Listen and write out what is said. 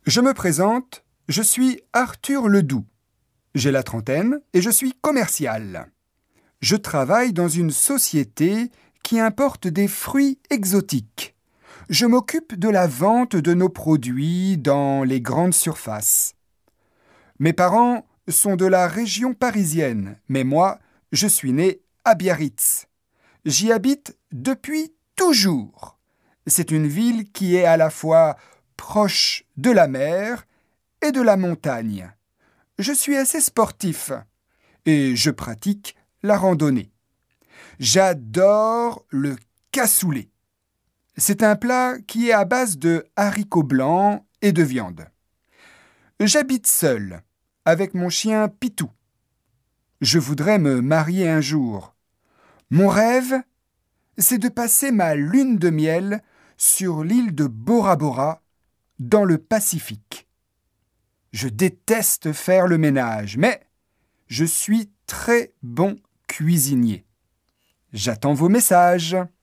Je me présente, je suis Arthur Ledoux. J'ai la trentaine et je suis commercial. Je travaille dans une société qui importe des fruits exotiques. Je m'occupe de la vente de nos produits dans les grandes surfaces. Mes parents sont de la région parisienne, mais moi, je suis né à Biarritz. J'y habite depuis toujours. C'est une ville qui est à la fois proche de la mer et de la montagne. Je suis assez sportif et je pratique la randonnée. J'adore le cassoulet. C'est un plat qui est à base de haricots blancs et de viande. J'habite seul, avec mon chien Pitou. Je voudrais me marier un jour. Mon rêve, c'est de passer ma lune de miel sur l'île de Bora Bora, dans le Pacifique. Je déteste faire le ménage, mais je suis très bon cuisinier. J'attends vos messages.